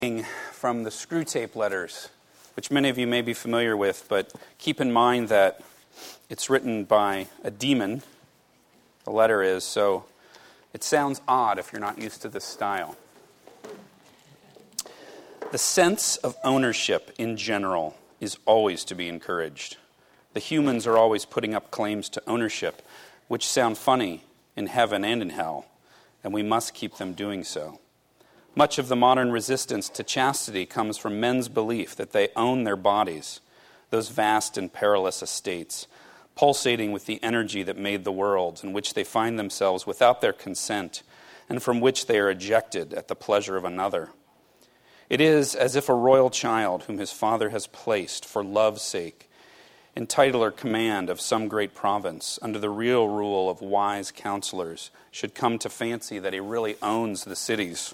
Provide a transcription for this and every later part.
From the Screwtape Letters, which many of you may be familiar with, but keep in mind that it's written by a demon, the letter is, so it sounds odd if you're not used to this style. The sense of ownership in general is always to be encouraged. The humans are always putting up claims to ownership, which sound funny in heaven and in hell, and we must keep them doing so. Much of the modern resistance to chastity comes from men's belief that they own their bodies, those vast and perilous estates, pulsating with the energy that made the world, in which they find themselves without their consent, and from which they are ejected at the pleasure of another. It is as if a royal child whom his father has placed, for love's sake, in title or command of some great province, under the real rule of wise counselors, should come to fancy that he really owns the cities,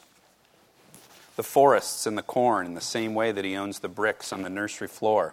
the forests and the corn, in the same way that he owns the bricks on the nursery floor.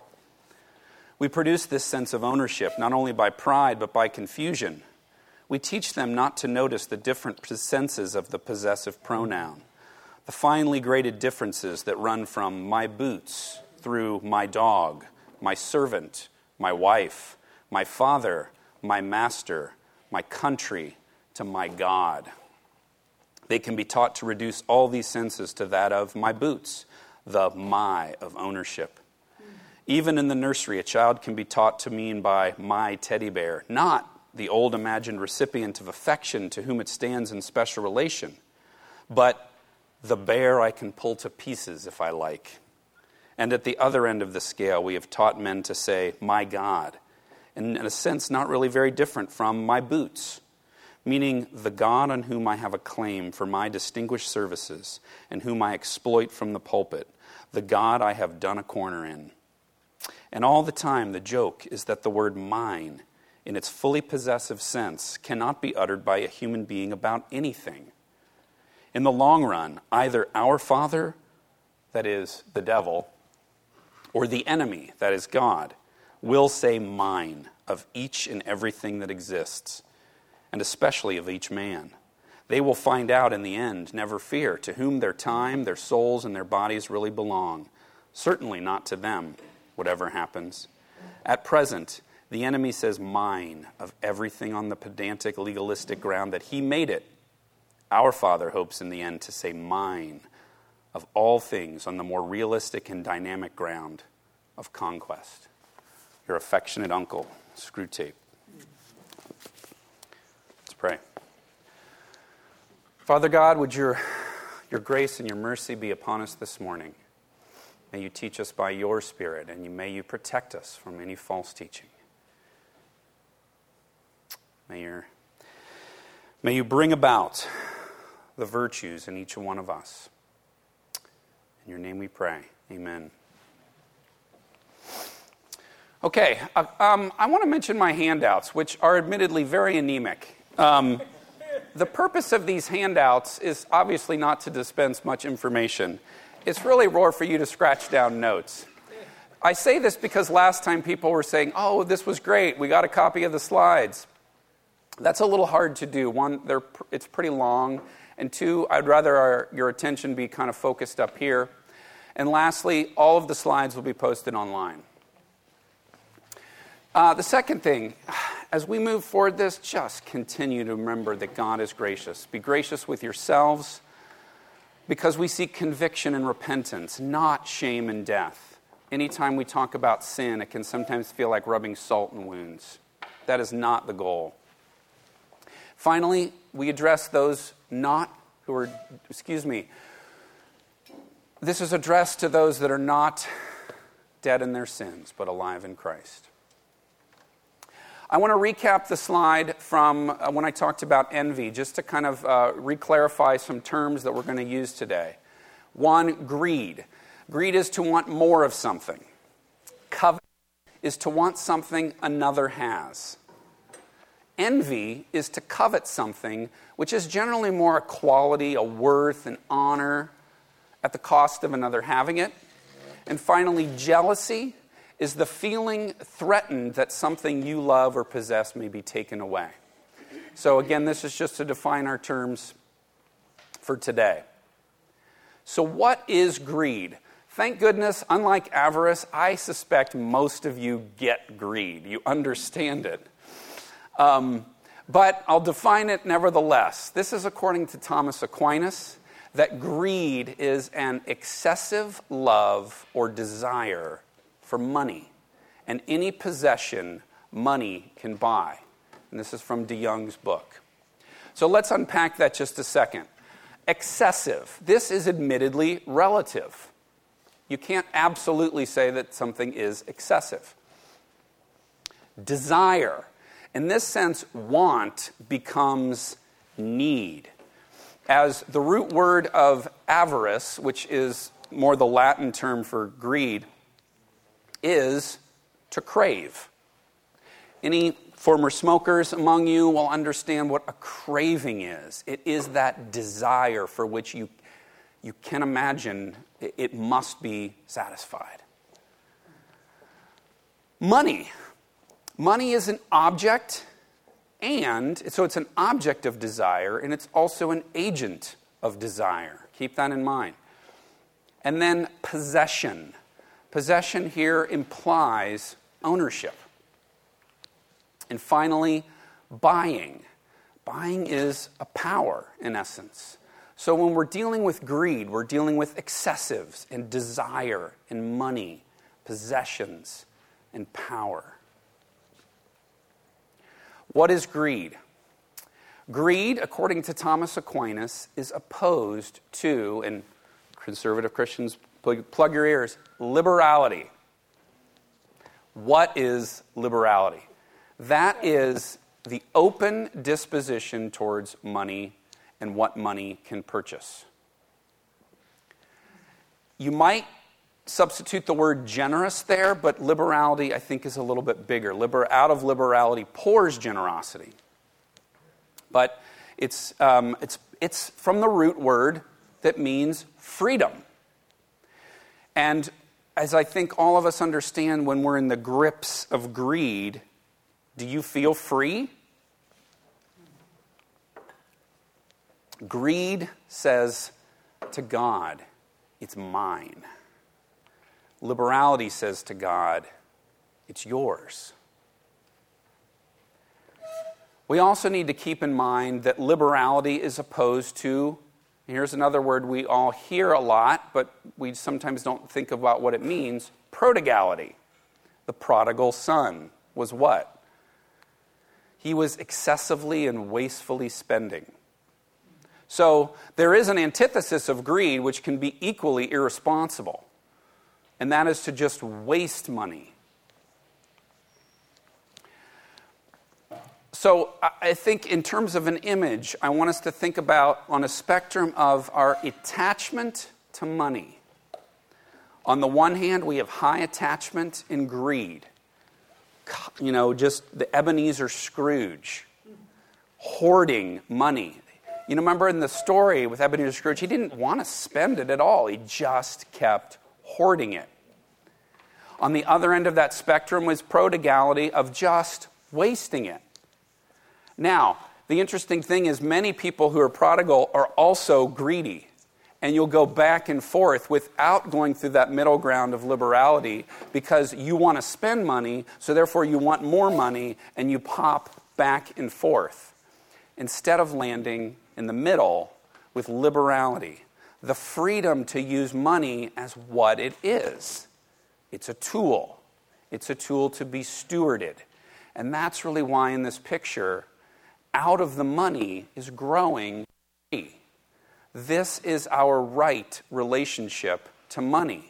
We produce this sense of ownership not only by pride but by confusion. We teach them not to notice the different senses of the possessive pronoun, the finely graded differences that run from my boots through my dog, my servant, my wife, my father, my master, my country, to my God. They can be taught to reduce all these senses to that of my boots, the my of ownership. Even in the nursery, a child can be taught to mean by my teddy bear, not the old imagined recipient of affection to whom it stands in special relation, but the bear I can pull to pieces if I like. And at the other end of the scale, we have taught men to say, my God, and in a sense not really very different from my boots, meaning the God on whom I have a claim for my distinguished services and whom I exploit from the pulpit, the God I have done a corner in. And all the time the joke is that the word mine, in its fully possessive sense, cannot be uttered by a human being about anything. In the long run, either our father, that is the devil, or the enemy, that is God, will say mine of each and everything that exists, and especially of each man. They will find out in the end, never fear, to whom their time, their souls, and their bodies really belong. Certainly not to them, whatever happens. At present, the enemy says mine of everything on the pedantic, legalistic ground that he made it. Our Father hopes in the end to say mine of all things on the more realistic and dynamic ground of conquest. Your affectionate uncle, Screwtape. Pray. Father God, would your grace and your mercy be upon us this morning. May you teach us by your Spirit, and may you protect us from any false teaching. May you bring about the virtues in each one of us. In your name we pray. Amen. Okay, I want to mention my handouts, which are admittedly very anemic. The purpose of these handouts is obviously not to dispense much information. It's really more for you to scratch down notes. I say this because last time people were saying, oh, this was great, we got a copy of the slides. That's a little hard to do. One, it's pretty long, and two, I'd rather your attention be kind of focused up here. And lastly, all of the slides will be posted online. The second thing, as we move forward this, just continue to remember that God is gracious. Be gracious with yourselves, because we seek conviction and repentance, not shame and death. Anytime we talk about sin, it can sometimes feel like rubbing salt in wounds. That is not the goal. Finally, we address those this is addressed to those that are not dead in their sins, but alive in Christ. I want to recap the slide from when I talked about envy, just to kind of re-clarify some terms that we're going to use today. One, greed. Greed is to want more of something. Covet is to want something another has. Envy is to covet something which is generally more a quality, a worth, an honor at the cost of another having it. And finally, jealousy is the feeling threatened that something you love or possess may be taken away. So again, this is just to define our terms for today. So what is greed? Thank goodness, unlike avarice, I suspect most of you get greed. You understand it. But I'll define it nevertheless. This is according to Thomas Aquinas, that greed is an excessive love or desire for money and any possession money can buy. And this is from de Young's book. So let's unpack that just a second. Excessive. This is admittedly relative. You can't absolutely say that something is excessive. Desire. In this sense, want becomes need. As the root word of avarice, which is more the Latin term for greed, is to crave. Any former smokers among you will understand what a craving is. It is that desire for which you can imagine it must be satisfied. Money. Money is an object, and so it's an object of desire, and it's also an agent of desire. Keep that in mind. And then possession. Possession here implies ownership. And finally, buying. Buying is a power, in essence. So when we're dealing with greed, we're dealing with excessives and desire and money, possessions and power. What is greed? Greed, according to Thomas Aquinas, is opposed to, and conservative Christians, plug your ears, liberality. What is liberality? That is the open disposition towards money and what money can purchase. You might substitute the word generous there, but liberality, I think, is a little bit bigger. Out of liberality pours generosity. But it's from the root word that means freedom. And as I think all of us understand, when we're in the grips of greed, do you feel free? Greed says to God, it's mine. Liberality says to God, it's yours. We also need to keep in mind that liberality is opposed to, here's another word we all hear a lot, but we sometimes don't think about what it means, prodigality. The prodigal son was what? He was excessively and wastefully spending. So there is an antithesis of greed which can be equally irresponsible. And that is to just waste money. So I think in terms of an image, I want us to think about on a spectrum of our attachment to money. On the one hand, we have high attachment in greed. You know, just the Ebenezer Scrooge, hoarding money. You know, remember in the story with Ebenezer Scrooge, he didn't want to spend it at all. He just kept hoarding it. On the other end of that spectrum was prodigality of just wasting it. Now, the interesting thing is many people who are prodigal are also greedy. And you'll go back and forth without going through that middle ground of liberality because you want to spend money, so therefore you want more money, and you pop back and forth. Instead of landing in the middle with liberality, the freedom to use money as what it is. It's a tool. It's a tool to be stewarded. And that's really why in this picture, out of the money is growing free. This is our right relationship to money.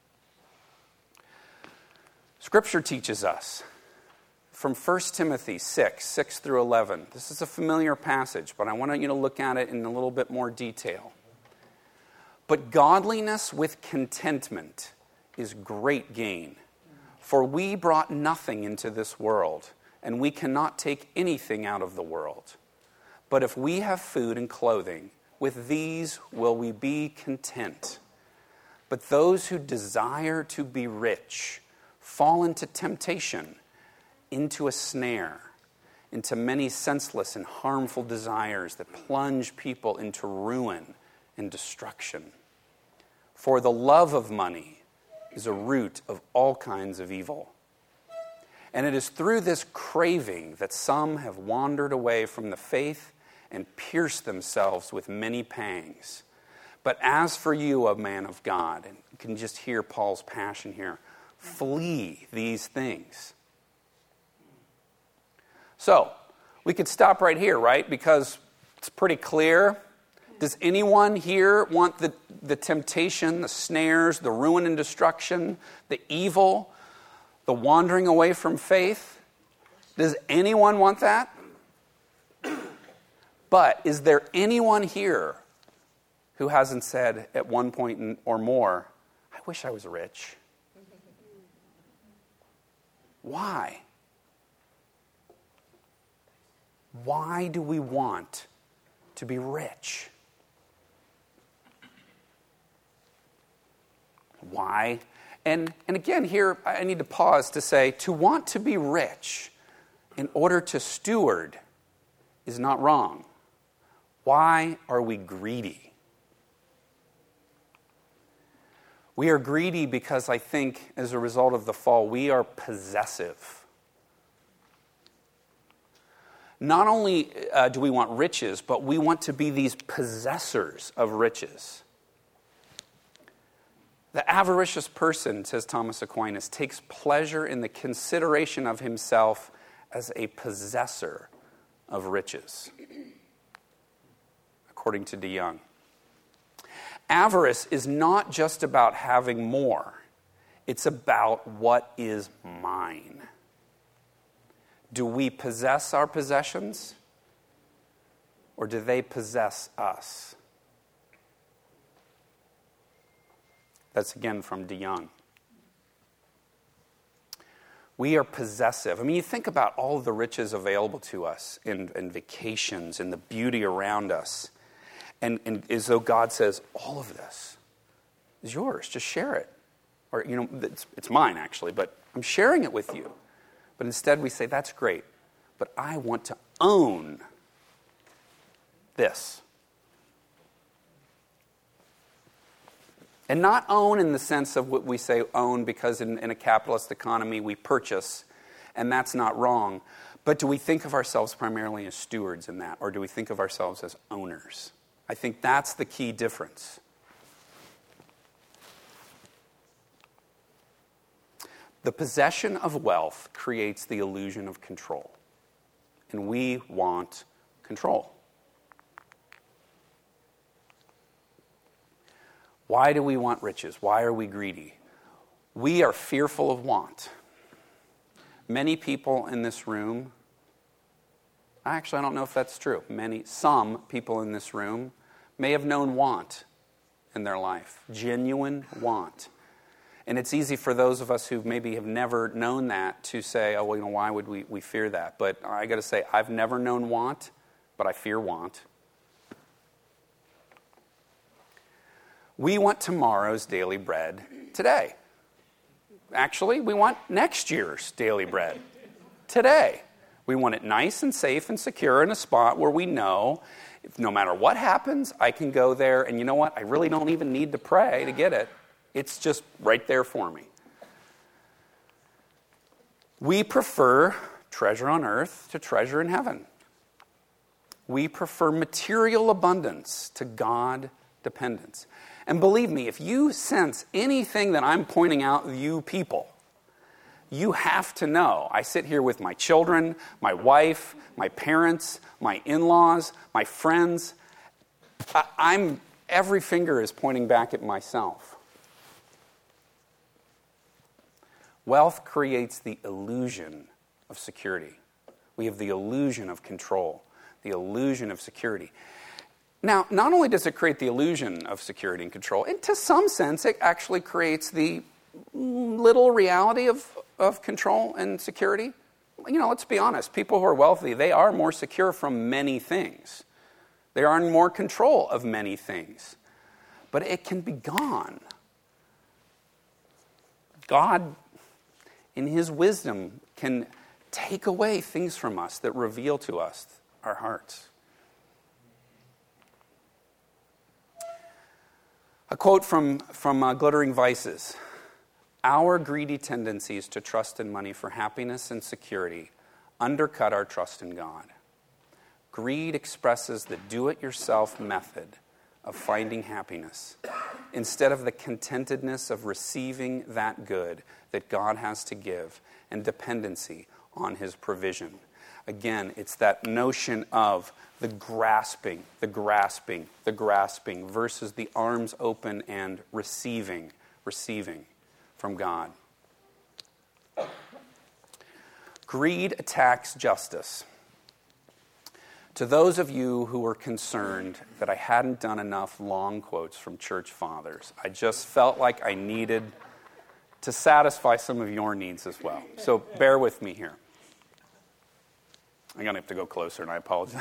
Scripture teaches us from 1 Timothy 6 through 11. This is a familiar passage, but I want you to look at it in a little bit more detail. But godliness with contentment is great gain. For we brought nothing into this world, and we cannot take anything out of the world. But if we have food and clothing, with these will we be content. But those who desire to be rich fall into temptation, into a snare, into many senseless and harmful desires that plunge people into ruin and destruction. For the love of money is a root of all kinds of evil. And it is through this craving that some have wandered away from the faith and pierced themselves with many pangs. But as for you, O man of God," and you can just hear Paul's passion here, "flee these things." So, we could stop right here, right? Because it's pretty clear. Does anyone here want the temptation, the snares, the ruin and destruction, the evil, the wandering away from faith? Does anyone want that? But is there anyone here who hasn't said at one point or more, "I wish I was rich"? Why? Why do we want to be rich? Why? And again, here I need to pause to say, to want to be rich in order to steward is not wrong. Why are we greedy? We are greedy because I think as a result of the fall, we are possessive. Not only do we want riches, but we want to be these possessors of riches. The avaricious person, says Thomas Aquinas, takes pleasure in the consideration of himself as a possessor of riches, according to De Young. Avarice is not just about having more. It's about what is mine. Do we possess our possessions, or do they possess us? That's again from De Young. We are possessive. I mean, you think about all of the riches available to us in vacations and the beauty around us. And as though God says, all of this is yours. Just share it. Or, it's mine actually, but I'm sharing it with you. But instead we say, that's great, but I want to own this. And not own in the sense of what we say own, because in a capitalist economy we purchase, and that's not wrong. But do we think of ourselves primarily as stewards in that, or do we think of ourselves as owners? I think that's the key difference. The possession of wealth creates the illusion of control, and we want control. Why do we want riches? Why are we greedy? We are fearful of want. Many people in this room, actually I don't know if that's true, some people in this room may have known want in their life, genuine want. And it's easy for those of us who maybe have never known that to say, oh, well, why would we fear that? But I got to say, I've never known want, but I fear want. We want tomorrow's daily bread today. Actually, we want next year's daily bread today. We want it nice and safe and secure in a spot where we know if no matter what happens, I can go there, and you know what? I really don't even need to pray to get it. It's just right there for me. We prefer treasure on earth to treasure in heaven. We prefer material abundance to God dependence. And believe me, if you sense anything that I'm pointing out, you people, you have to know. I sit here with my children, my wife, my parents, my in-laws, my friends. Every finger is pointing back at myself. Wealth creates the illusion of security. We have the illusion of control, the illusion of security. Now, not only does it create the illusion of security and control, and to some sense it actually creates the little reality of control and security. Let's be honest, people who are wealthy, they are more secure from many things. They are in more control of many things. But it can be gone. God, in His wisdom, can take away things from us that reveal to us our hearts. A quote from Glittering Vices. Our greedy tendencies to trust in money for happiness and security undercut our trust in God. Greed expresses the do-it-yourself method of finding happiness instead of the contentedness of receiving that good that God has to give and dependency on his provision. Again, it's that notion of the grasping versus the arms open and receiving from God. Greed attacks justice. To those of you who were concerned that I hadn't done enough long quotes from church fathers, I just felt like I needed to satisfy some of your needs as well. So bear with me here. I'm going to have to go closer, and I apologize.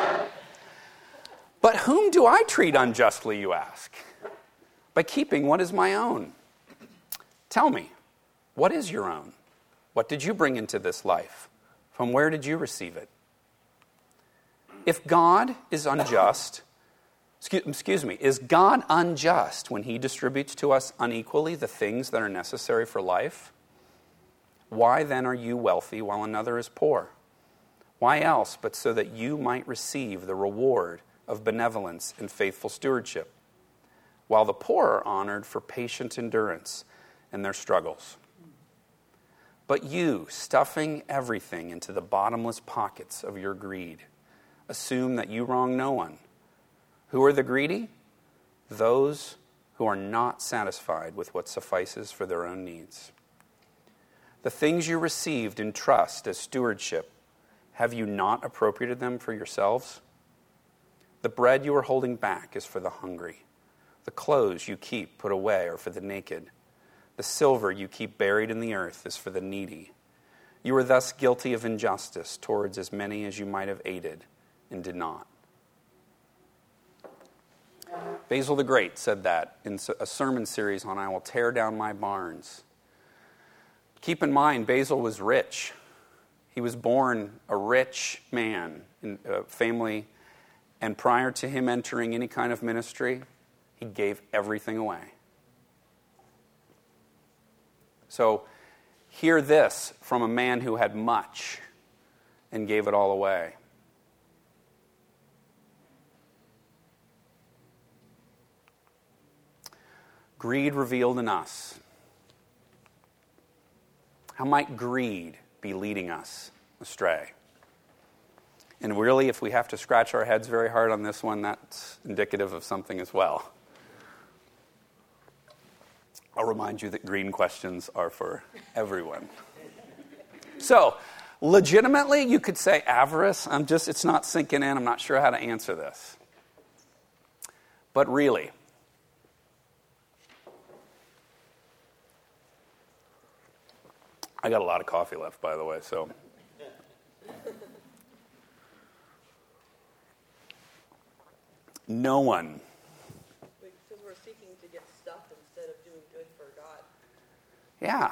But whom do I treat unjustly, you ask? By keeping what is my own. Tell me, what is your own? What did you bring into this life? From where did you receive it? If God is unjust, is God unjust when he distributes to us unequally the things that are necessary for life? Why then are you wealthy while another is poor? Why else but so that you might receive the reward of benevolence and faithful stewardship, while the poor are honored for patient endurance in their struggles? But you, stuffing everything into the bottomless pockets of your greed, assume that you wrong no one. Who are the greedy? Those who are not satisfied with what suffices for their own needs. The things you received in trust as stewardship, have you not appropriated them for yourselves? The bread you are holding back is for the hungry. The clothes you keep put away are for the naked. The silver you keep buried in the earth is for the needy. You are thus guilty of injustice towards as many as you might have aided and did not. Basil the Great said that in a sermon series on I Will Tear Down My Barns. Keep in mind, Basil was rich. He was born a rich man in a family, and prior to him entering any kind of ministry, he gave everything away. So, hear this from a man who had much and gave it all away. Greed revealed in us. How might greed be leading us astray? And really, if we have to scratch our heads very hard on this one, that's indicative of something as well. I'll remind you that green questions are for everyone. So, legitimately, you could say avarice. It's not sinking in. I'm not sure how to answer this. But really, I got a lot of coffee left, by the way, so. No one. Because we're seeking to get stuff instead of doing good for God. Yeah.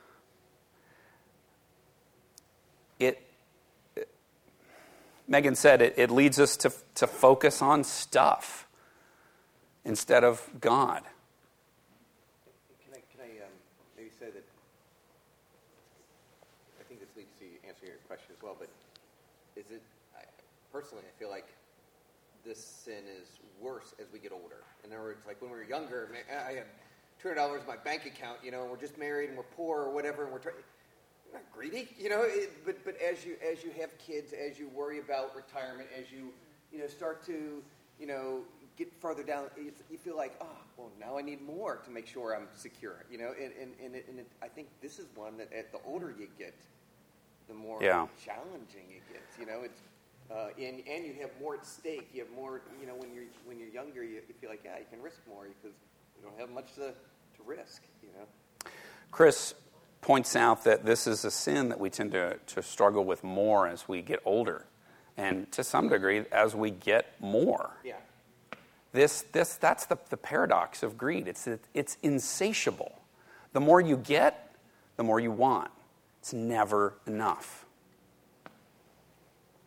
Megan said it leads us to focus on stuff instead of God. Can I maybe say that I think this leads to answering your question as well, but personally, I feel like this sin is worse as we get older. In other words, like when we were younger, I had $200 in my bank account, and we're just married and we're poor or whatever, and we're not greedy, but as you have kids, as you worry about retirement, as you start to get farther down, you feel like, now I need more to make sure I'm secure, I think this is one that at the older you get, the more challenging it gets, it's and you have more at stake. You have more, when you're younger, you feel like, you can risk more because you don't have much to risk, Chris points out that this is a sin that we tend to struggle with more as we get older, and to some degree as we get more. Yeah. That's the paradox of greed. It's insatiable. The more you get, the more you want. It's never enough.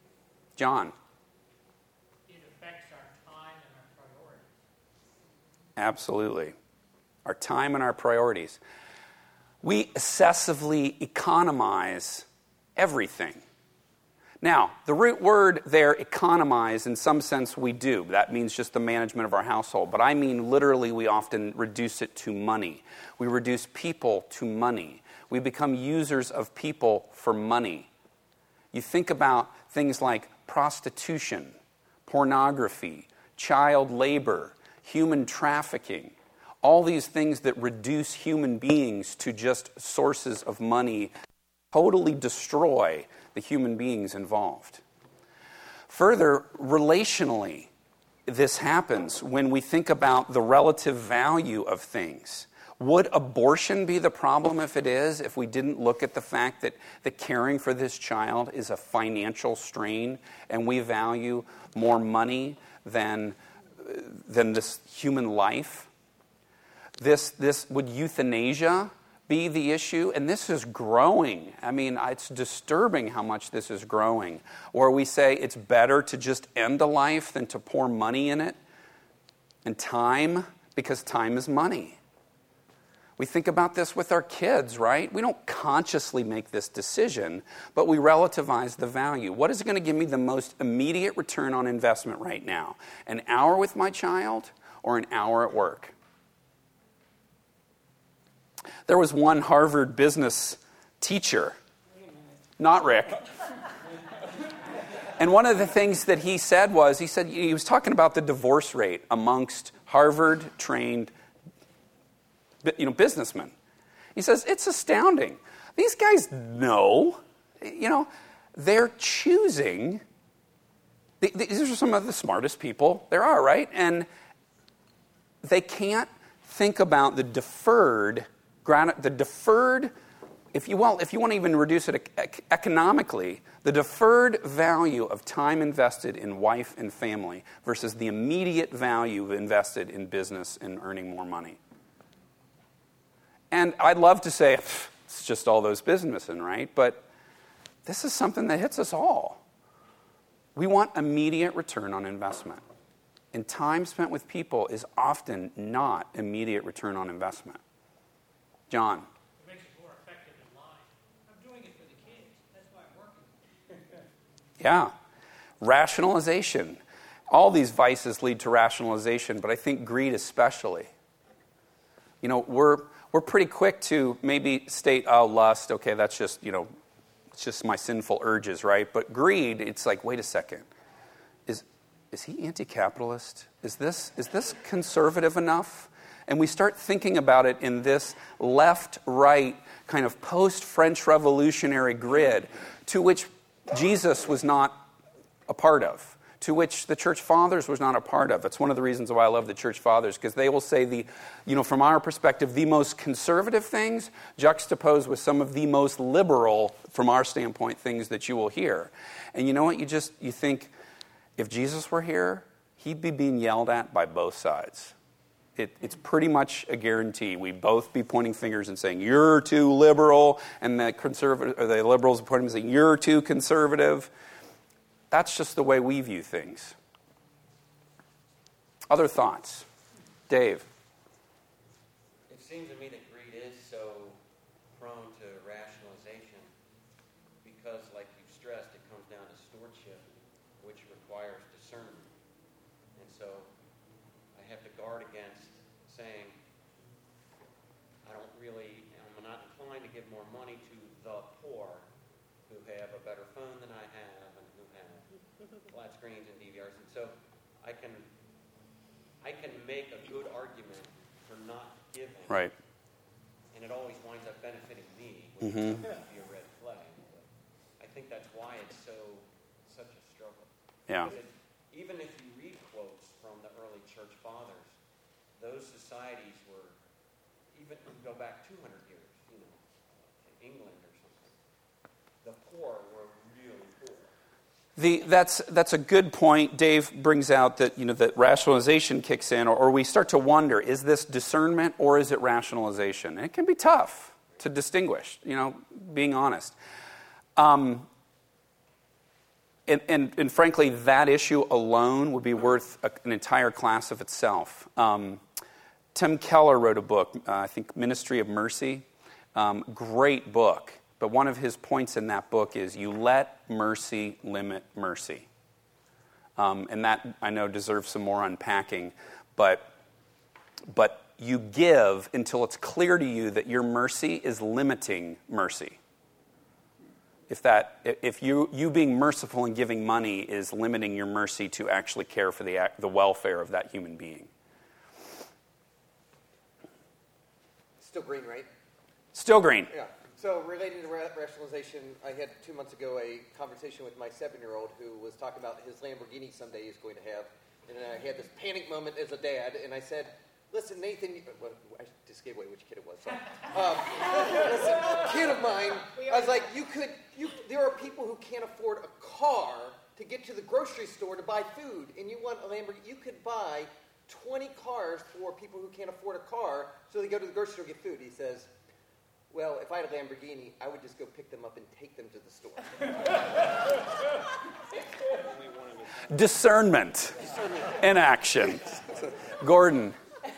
John. It affects our time and our priorities. Absolutely. Our time and our priorities. We excessively economize everything. Now, the root word there, economize, in some sense we do. That means just the management of our household. But I mean literally we often reduce it to money. We reduce people to money. We become users of people for money. You think about things like prostitution, pornography, child labor, human trafficking, all these things that reduce human beings to just sources of money, totally destroy the human beings involved. Further, relationally, this happens when we think about the relative value of things. Would abortion be the problem if it is, if we didn't look at the fact that caring for this child is a financial strain and we value more money than this human life? Would euthanasia be the issue? And this is growing. I mean, it's disturbing how much this is growing. Or we say it's better to just end a life than to pour money in it. And time, because time is money. We think about this with our kids, right? We don't consciously make this decision, but we relativize the value. What is going to give me the most immediate return on investment right now? An hour with my child or an hour at work? There was one Harvard business teacher, not Rick. And one of the things that he said he was talking about the divorce rate amongst Harvard-trained businessmen. He says, it's astounding. These guys know, they're choosing. These are some of the smartest people there are, right? And they can't think about the deferred, if you want to even reduce it economically, the deferred value of time invested in wife and family versus the immediate value invested in business and earning more money. And I'd love to say, it's just all those businessmen, right? But this is something that hits us all. We want immediate return on investment. And time spent with people is often not immediate return on investment. John. It makes it more effective in life. I'm doing it for the kids. That's why I'm working. Yeah. Rationalization. All these vices lead to rationalization, but I think greed especially. We're pretty quick to maybe state, lust, okay, that's just, it's just my sinful urges, right? But greed, it's like, wait a second. Is he anti-capitalist? Is this conservative enough? And we start thinking about it in this left-right kind of post-French Revolutionary grid to which Jesus was not a part of, to which the Church Fathers was not a part of. It's one of the reasons why I love the Church Fathers, because they will say from our perspective, the most conservative things juxtaposed with some of the most liberal, from our standpoint, things that you will hear. And you know what? You think, if Jesus were here, he'd be being yelled at by both sides. It's pretty much a guarantee. We'd both be pointing fingers and saying, you're too liberal, and the liberals are pointing and saying, you're too conservative. That's just the way we view things. Other thoughts? Dave. It seems to me that greed is so prone to rationalization because, like you've stressed, it comes down to stewardship, which requires discernment. And so I have to guard against saying, I'm not inclined to give more money to the poor who have a better phone than I have and who have flat screens and DVRs. And so I can make a good argument for not giving. Right. And it always winds up benefiting me, which would be a red flag. But I think that's why it's such a struggle. Yeah. Even if you read quotes from the early church fathers, those societies were, even go back 200 years, to England or something, the poor were really poor. That's a good point. Dave brings out that that rationalization kicks in, or we start to wonder: is this discernment or is it rationalization? And it can be tough to distinguish. Being honest, and frankly, that issue alone would be worth an entire class of itself. Tim Keller wrote a book, I think Ministry of Mercy. Great book. But one of his points in that book is you let mercy limit mercy. And that, I know, deserves some more unpacking. But you give until it's clear to you that your mercy is limiting mercy. If you being merciful and giving money is limiting your mercy to actually care for the welfare of that human being. Still green, right? Still green. Yeah. So relating to rationalization, I had 2 months ago a conversation with my 7-year-old who was talking about his Lamborghini someday he's going to have. And I had this panic moment as a dad, and I said, listen, Nathan, well, I just gave away which kid it was. So. Listen, kid of mine, I was like, there are people who can't afford a car to get to the grocery store to buy food, and you want a Lamborghini. You could buy 20 cars for people who can't afford a car, so they go to the grocery store to get food. He says, well, if I had a Lamborghini, I would just go pick them up and take them to the store. Discernment in action. Gordon.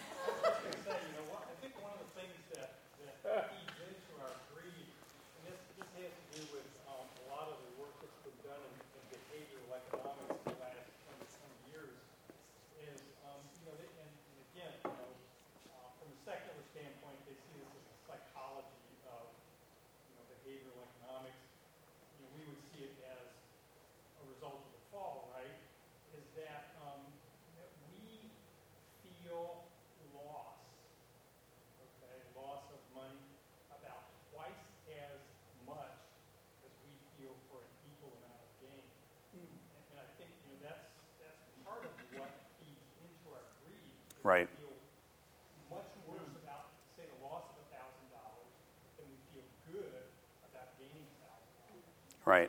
Right. Much worse about, say, the loss of $1,000 than we feel good about gaining $1,000. Right.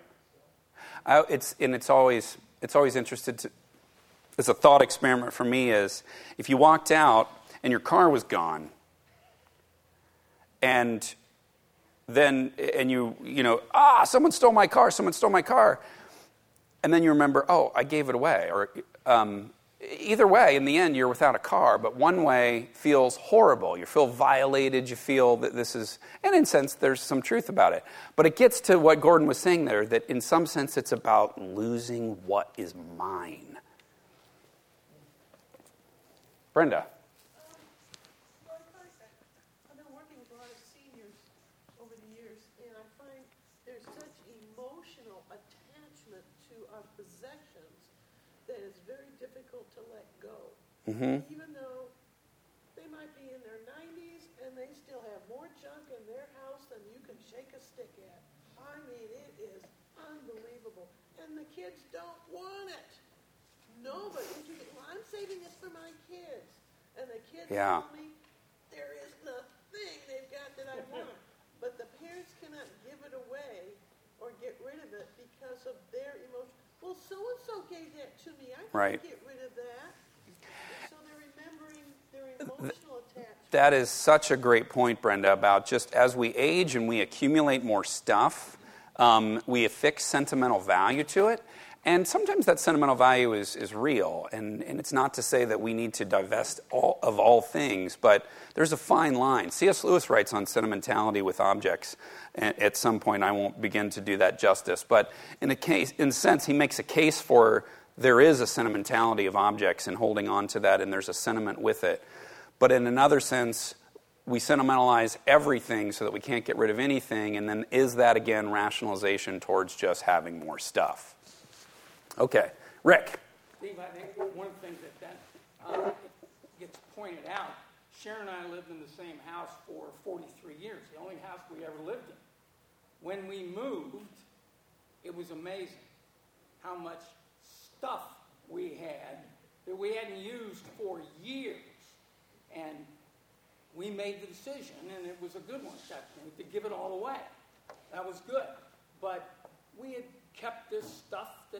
It's always interested to, as a thought experiment for me is if you walked out and your car was gone, and then someone stole my car, and then you remember, oh, I gave it away, or either way, in the end, you're without a car, but one way feels horrible. You feel violated. You feel that this is, and in a sense, there's some truth about it. But it gets to what Gordon was saying there, that in some sense, it's about losing what is mine. Brenda. I've been working with a lot of seniors over the years, and I find there's such emotional attachment to our possessions that it's very difficult to let go. Mm-hmm. Even though they might be in their 90s and they still have more junk in their house than you can shake a stick at. I mean, it is unbelievable. And the kids don't want it. Nobody. Well, I'm saving this for my kids. And the kids tell me, there isn't a thing they've got that I want. But the parents cannot give it away or get rid of it because of their emotion. Well, so-and-so gave that to me. I can't get rid of that. So they're remembering their emotional attachment. That is such a great point, Brenda, about just as we age and we accumulate more stuff, we affix sentimental value to it. And sometimes that sentimental value is real. And it's not to say that we need to divest of all things, but there's a fine line. C.S. Lewis writes on sentimentality with objects. At some point, I won't begin to do that justice. But in a sense, he makes a case for there is a sentimentality of objects and holding on to that, and there's a sentiment with it. But in another sense, we sentimentalize everything so that we can't get rid of anything, and then is that, again, rationalization towards just having more stuff? Okay. Rick. Steve, I think one of the things that gets pointed out, Sharon and I lived in the same house for 43 years, the only house we ever lived in. When we moved, it was amazing how much stuff we had that we hadn't used for years. And we made the decision, and it was a good one at that point, to give it all away. That was good. But we had kept this stuff that,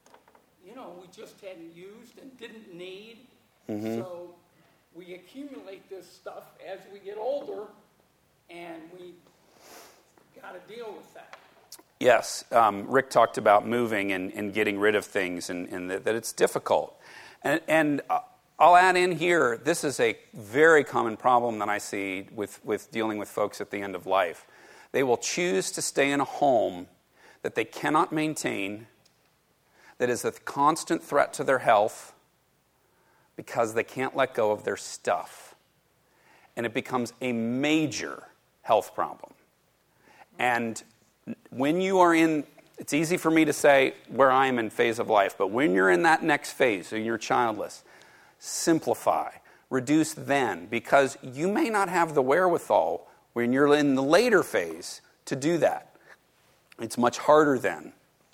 we just hadn't used and didn't need. Mm-hmm. So we accumulate this stuff as we get older, and we got to deal with that. Yes. Rick talked about moving and getting rid of things and that it's difficult. And I'll add in here, this is a very common problem that I see with dealing with folks at the end of life. They will choose to stay in a home that they cannot maintain, that is a constant threat to their health, because they can't let go of their stuff. And it becomes a major health problem. And when you are in, it's easy for me to say where I am in phase of life, but when you're in that next phase, so you're childless, simplify, reduce then, because you may not have the wherewithal when you're in the later phase to do that. It's much harder then.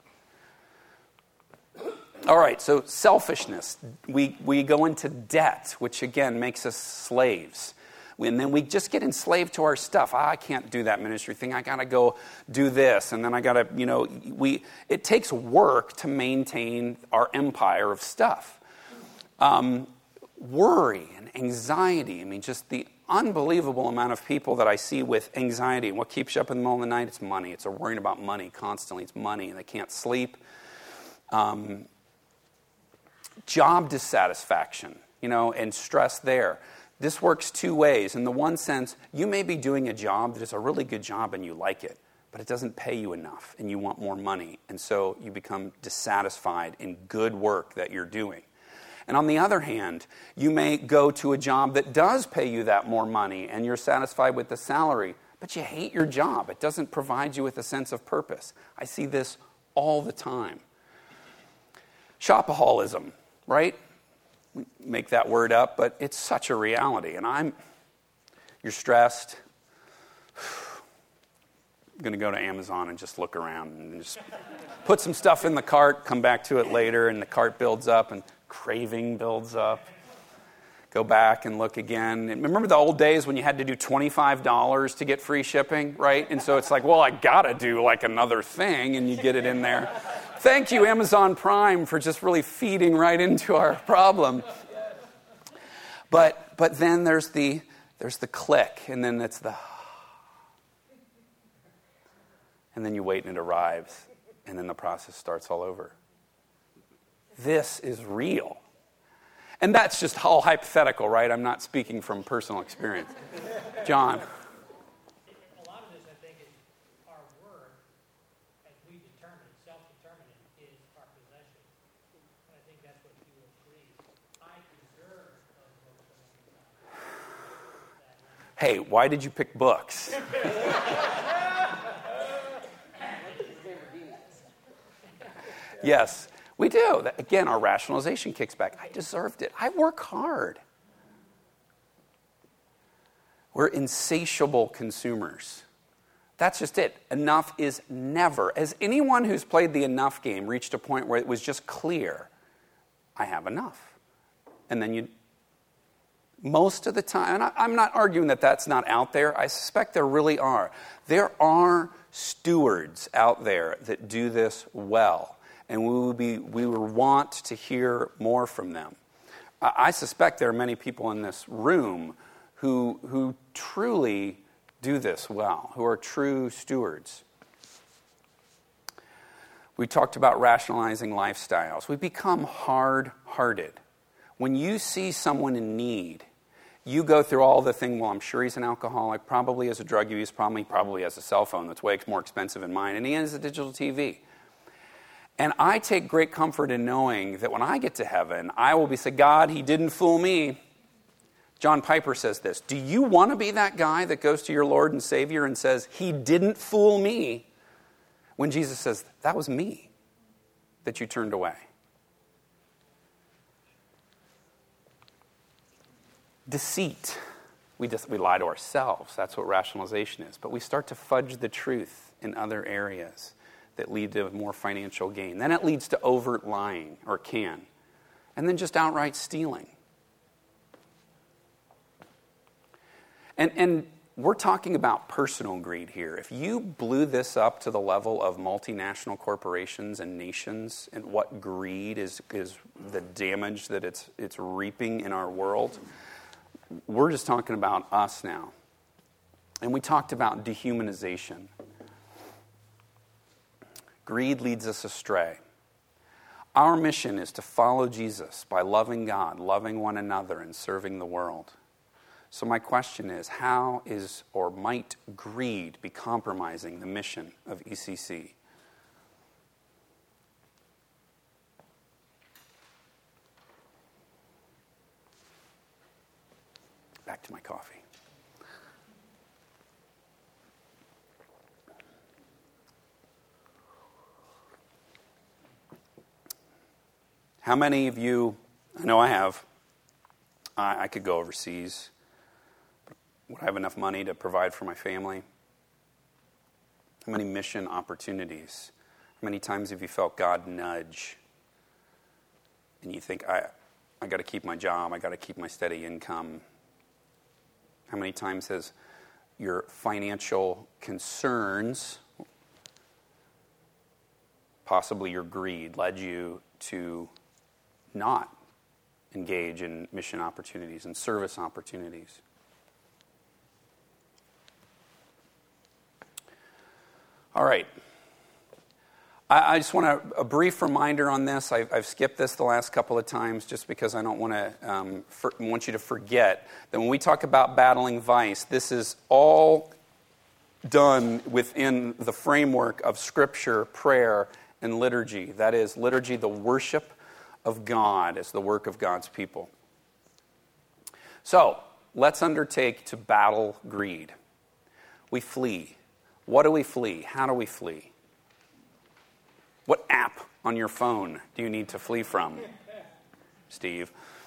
All right, so selfishness. We go into debt, which again makes us slaves. And then we just get enslaved to our stuff. I can't do that ministry thing. I got to go do this. And then I got to, it takes work to maintain our empire of stuff. Worry and anxiety. I mean, just the unbelievable amount of people that I see with anxiety. What keeps you up in the middle of the night? It's money. It's worrying about money constantly. It's money, and they can't sleep. Job dissatisfaction, and stress there. This works two ways. In the one sense, you may be doing a job that is a really good job and you like it, but it doesn't pay you enough and you want more money. And so you become dissatisfied in good work that you're doing. And on the other hand, you may go to a job that does pay you that more money and you're satisfied with the salary, but you hate your job. It doesn't provide you with a sense of purpose. I see this all the time. Shopaholism, right? We make that word up, but it's such a reality. And you're stressed. I'm going to go to Amazon and just look around and just put some stuff in the cart, come back to it later, and the cart builds up and craving builds up. Go back and look again. And remember the old days when you had to do $25 to get free shipping, right? And so it's like, well, I got to do like another thing, and you get it in there. Thank you, Amazon Prime, for just really feeding right into our problem. But then there's the click, and then it's and then you wait and it arrives, and then the process starts all over. This is real. And that's just all hypothetical, right? I'm not speaking from personal experience. John. A lot of this, I think, is our word, as we determine, self-determinant, is our possession. And I think that's what you agree. I deserve those books. Hey, why did you pick books? Yes, we do. Again, our rationalization kicks back. I deserved it. I work hard. We're insatiable consumers. That's just it. Enough is never. As anyone who's played the enough game reached a point where it was just clear, I have enough. And then most of the time, and I'm not arguing that that's not out there. I suspect there really are. There are stewards out there that do this well. And we will want to hear more from them. I suspect there are many people in this room who truly do this well, who are true stewards. We talked about rationalizing lifestyles. We become hard-hearted. When you see someone in need, you go through all the thing, well, I'm sure he's an alcoholic, probably has a drug use problem, probably has a cell phone that's way more expensive than mine, and he has a digital TV. And I take great comfort in knowing that when I get to heaven, I will be saying, God, he didn't fool me. John Piper says this, do you want to be that guy that goes to your Lord and Savior and says, he didn't fool me? When Jesus says, that was me that you turned away. Deceit. We lie to ourselves. That's what rationalization is. But we start to fudge the truth in other areas that lead to more financial gain. Then it leads to overt lying, or can. And then just outright stealing. And we're talking about personal greed here. If you blew this up to the level of multinational corporations and nations, and what greed is the damage that it's reaping in our world, we're just talking about us now. And we talked about dehumanization. Greed leads us astray. Our mission is to follow Jesus by loving God, loving one another, and serving the world. So my question is, how is or might greed be compromising the mission of ECC? Back to my coffee. How many of you, I know I have, I could go overseas. Would I have enough money to provide for my family? How many mission opportunities? How many times have you felt God nudge? And you think, I got to keep my job, I got to keep my steady income. How many times has your financial concerns, possibly your greed, led you to not engage in mission opportunities and service opportunities? All right. I just want a brief reminder on this. I've skipped this the last couple of times just because I don't want you to forget that when we talk about battling vice, this is all done within the framework of Scripture, prayer, and liturgy. That is, liturgy, the worship of God as the work of God's people. So, let's undertake to battle greed. We flee. What do we flee? How do we flee? What app on your phone do you need to flee from, Steve?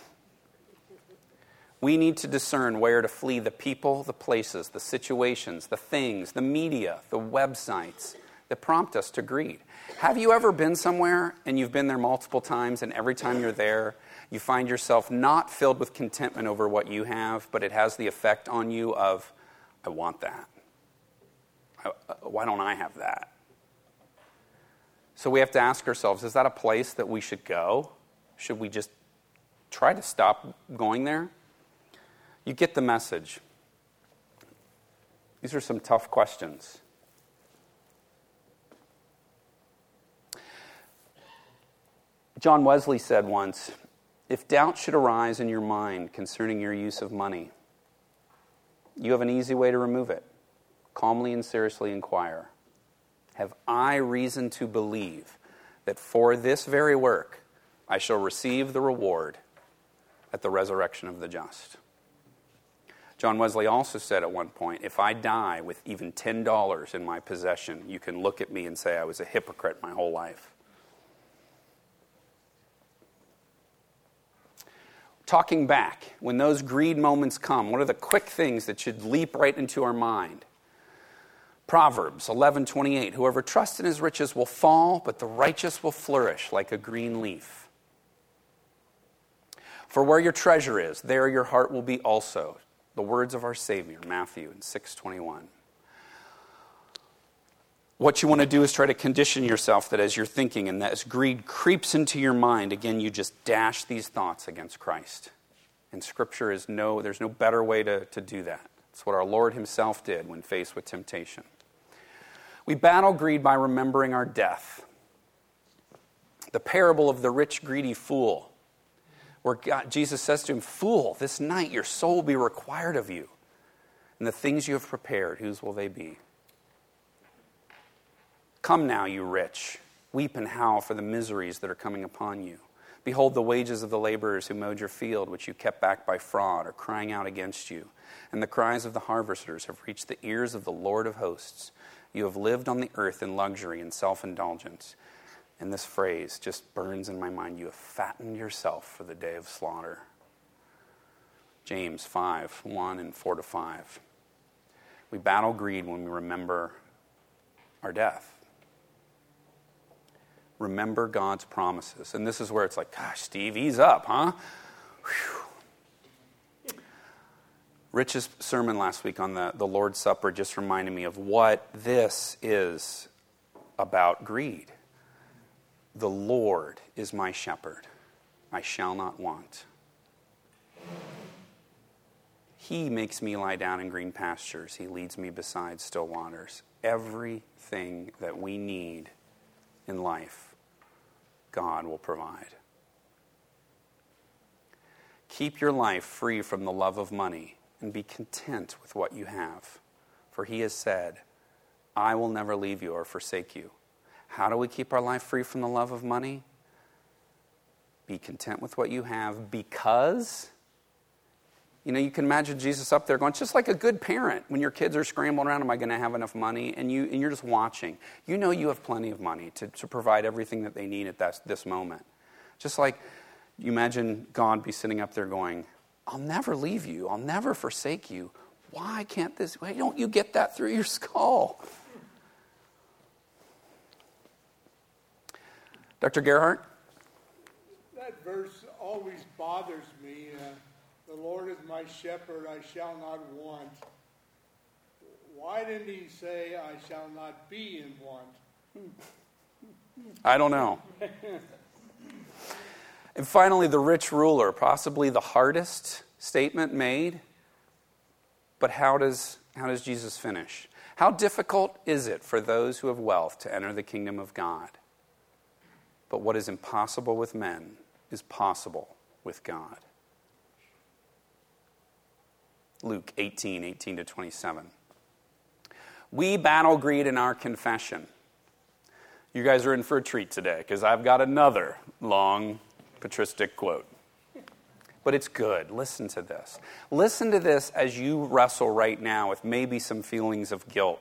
We need to discern where to flee the people, the places, the situations, the things, the media, the websites that prompt us to greed. Have you ever been somewhere and you've been there multiple times and every time you're there, you find yourself not filled with contentment over what you have, but it has the effect on you of, I want that. Why don't I have that? So we have to ask ourselves, is that a place that we should go? Should we just try to stop going there? You get the message. These are some tough questions. John Wesley said once, if doubt should arise in your mind concerning your use of money, you have an easy way to remove it. Calmly and seriously inquire, have I reason to believe that for this very work I shall receive the reward at the resurrection of the just? John Wesley also said at one point, if I die with even $10 in my possession, you can look at me and say I was a hypocrite my whole life. Talking back, when those greed moments come, what are the quick things that should leap right into our mind? Proverbs 11:28, whoever trusts in his riches will fall, but the righteous will flourish like a green leaf. For where your treasure is, there your heart will be also. The words of our Savior, Matthew 6:21. What you want to do is try to condition yourself that as you're thinking and that as greed creeps into your mind, again, you just dash these thoughts against Christ. And Scripture is there's no better way to do that. It's what our Lord himself did when faced with temptation. We battle greed by remembering our death. The parable of the rich, greedy fool, where Jesus says to him, fool, this night your soul will be required of you. And the things you have prepared, whose will they be? Come now, you rich, weep and howl for the miseries that are coming upon you. Behold, the wages of the laborers who mowed your field, which you kept back by fraud, are crying out against you. And the cries of the harvesters have reached the ears of the Lord of hosts. You have lived on the earth in luxury and self-indulgence. And this phrase just burns in my mind. You have fattened yourself for the day of slaughter. James 5:1 and 4-5. We battle greed when we remember our death. Remember God's promises. And this is where it's like, gosh, Steve, ease up, huh? Whew. Rich's sermon last week on the Lord's Supper just reminded me of what this is about greed. The Lord is my shepherd. I shall not want. He makes me lie down in green pastures. He leads me beside still waters. Everything that we need in life, God will provide. Keep your life free from the love of money and be content with what you have. For he has said, I will never leave you or forsake you. How do we keep our life free from the love of money? Be content with what you have because, you can imagine Jesus up there going, just like a good parent, when your kids are scrambling around, am I going to have enough money? And you're just watching. You know you have plenty of money to provide everything that they need at this moment. Just like you imagine God be sitting up there going, I'll never leave you. I'll never forsake you. Why don't you get that through your skull? Dr. Gerhardt? That verse always bothers me. The Lord is my shepherd, I shall not want. Why didn't he say, I shall not be in want? I don't know. And finally, the rich ruler, possibly the hardest statement made. But how does Jesus finish? How difficult is it for those who have wealth to enter the kingdom of God? But what is impossible with men is possible with God. Luke 18:18-27. We battle greed in our confession. You guys are in for a treat today because I've got another long patristic quote. But it's good. Listen to this. Listen to this as you wrestle right now with maybe some feelings of guilt.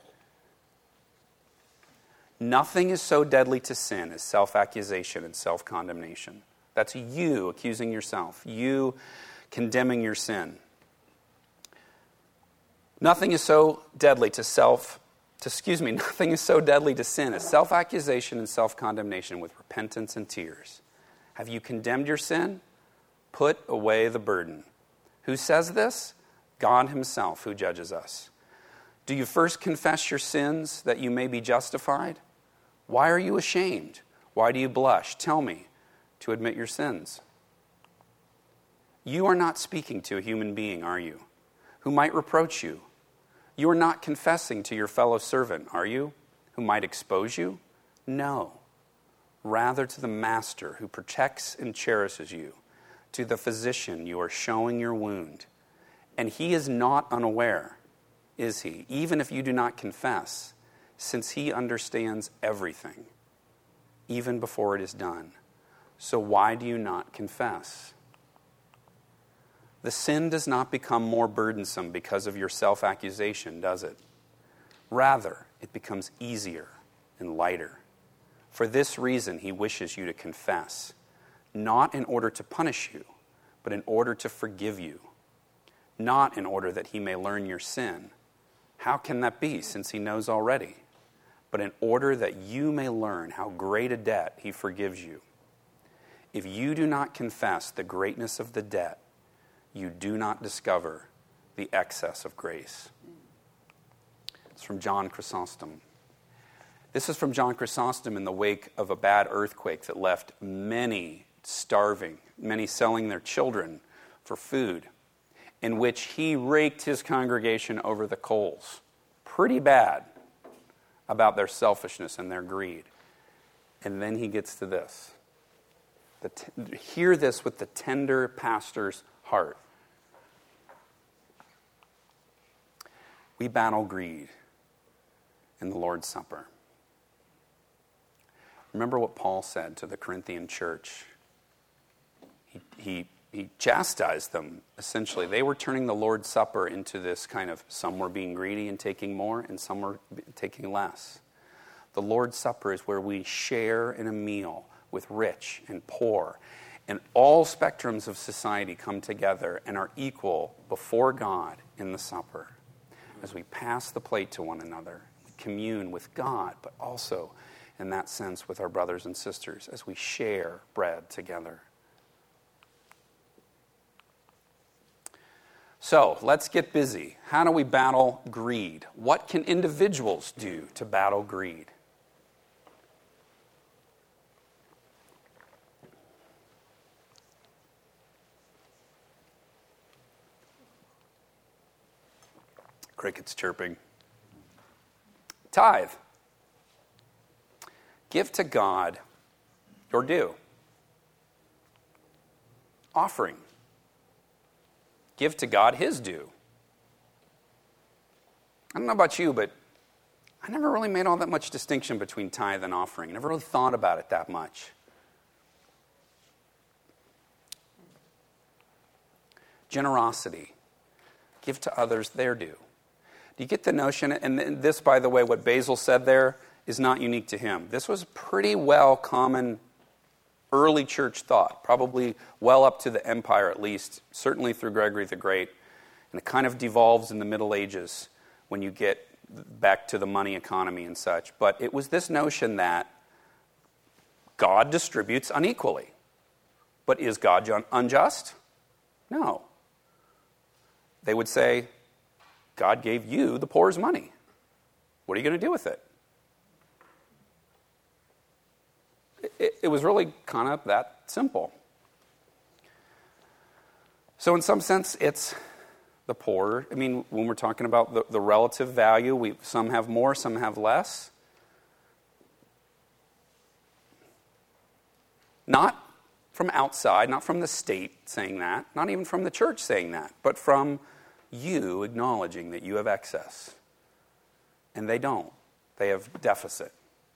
Nothing is so deadly to sin as self-accusation and self-condemnation. That's you accusing yourself, you condemning your sin. Nothing is so deadly to nothing is so deadly to sin as self-accusation and self-condemnation with repentance and tears. Have you condemned your sin? Put away the burden. Who says this? God himself who judges us. Do you first confess your sins that you may be justified? Why are you ashamed? Why do you blush? Tell me to admit your sins. You are not speaking to a human being, are you, who might reproach you? You are not confessing to your fellow servant, are you, who might expose you? No. Rather to the master who protects and cherishes you, to the physician you are showing your wound. And he is not unaware, is he, even if you do not confess, since he understands everything, even before it is done. So why do you not confess? The sin does not become more burdensome because of your self-accusation, does it? Rather, it becomes easier and lighter. For this reason, he wishes you to confess, not in order to punish you, but in order to forgive you, not in order that he may learn your sin. How can that be, since he knows already? But in order that you may learn how great a debt he forgives you. If you do not confess the greatness of the debt, you do not discover the excess of grace. It's from John Chrysostom. This is from John Chrysostom in the wake of a bad earthquake that left many starving, many selling their children for food, in which he raked his congregation over the coals pretty bad about their selfishness and their greed. And then he gets to this. Hear this with the tender pastor's heart. We battle greed in the Lord's Supper. Remember what Paul said to the Corinthian church. He chastised them, essentially. They were turning the Lord's Supper into this kind of, some were being greedy and taking more, and some were taking less. The Lord's Supper is where we share in a meal with rich and poor, and all spectrums of society come together and are equal before God in the supper. As we pass the plate to one another, we commune with God, but also, in that sense, with our brothers and sisters as we share bread together. So, let's get busy. How do we battle greed? What can individuals do to battle greed? Crickets chirping. Tithe. Give to God your due. Offering. Give to God his due. I don't know about you, but I never really made all that much distinction between tithe and offering. Never really thought about it that much. Generosity. Give to others their due. Do you get the notion? And this, by the way, what Basil said there is not unique to him. This was pretty well common early church thought, probably well up to the empire at least, certainly through Gregory the Great. And it kind of devolves in the Middle Ages when you get back to the money economy and such. But it was this notion that God distributes unequally. But is God unjust? No. They would say, God gave you, the poor's money. What are you going to do with it? It was really kind of that simple. So in some sense, it's the poor. I mean, when we're talking about the relative value, some have more, some have less. Not from outside, not from the state saying that, not even from the church saying that, but from you acknowledging that you have excess. And they don't. They have deficit.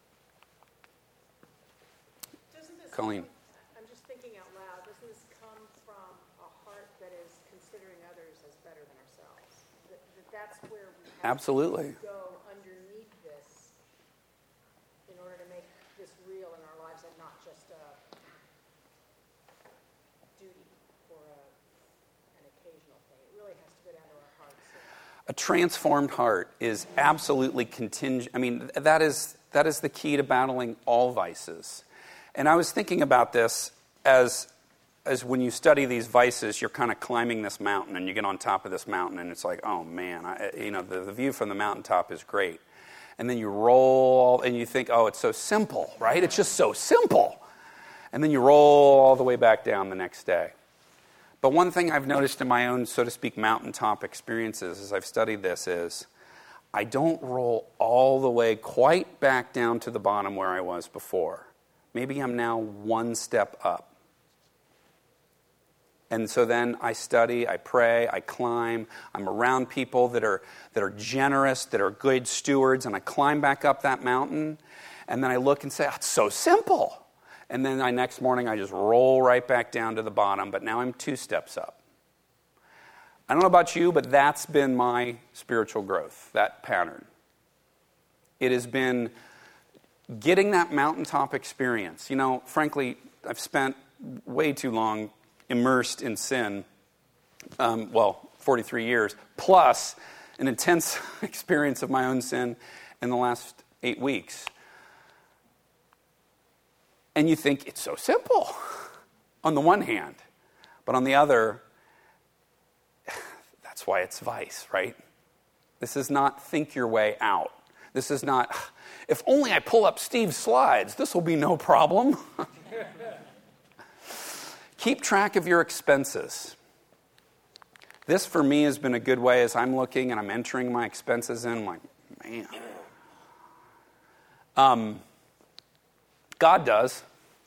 Colleen. I'm just thinking out loud. Doesn't this come from a heart that is considering others as better than ourselves? That's where we have Absolutely. to go underneath this in order to make this real in our lives and not just a duty or an occasional thing. It really has to go down to our hearts. A transformed heart is absolutely contingent. I mean, that is the key to battling all vices. And I was thinking about this as when you study these vices, you're kind of climbing this mountain, and you get on top of this mountain, and it's like, oh man, the view from the mountaintop is great. And then you roll, and you think, oh, it's so simple, right? It's just so simple. And then you roll all the way back down the next day. But one thing I've noticed in my own, so to speak, mountaintop experiences as I've studied this is I don't roll all the way quite back down to the bottom where I was before. Maybe I'm now one step up. And so then I study, I pray, I climb. I'm around people that are generous, that are good stewards, and I climb back up that mountain. And then I look and say, oh, it's so simple. And then next morning I just roll right back down to the bottom, but now I'm 2 steps up. I don't know about you, but that's been my spiritual growth, that pattern. It has been getting that mountaintop experience. You know, frankly, I've spent way too long immersed in sin, 43 years, plus an intense experience of my own sin in the last 8 weeks. And you think, it's so simple on the one hand. But on the other, that's why it's vice, right? This is not think your way out. This is not, if only I pull up Steve's slides, this will be no problem. Keep track of your expenses. This, for me, has been a good way as I'm looking and I'm entering my expenses in. I'm like, man. God does.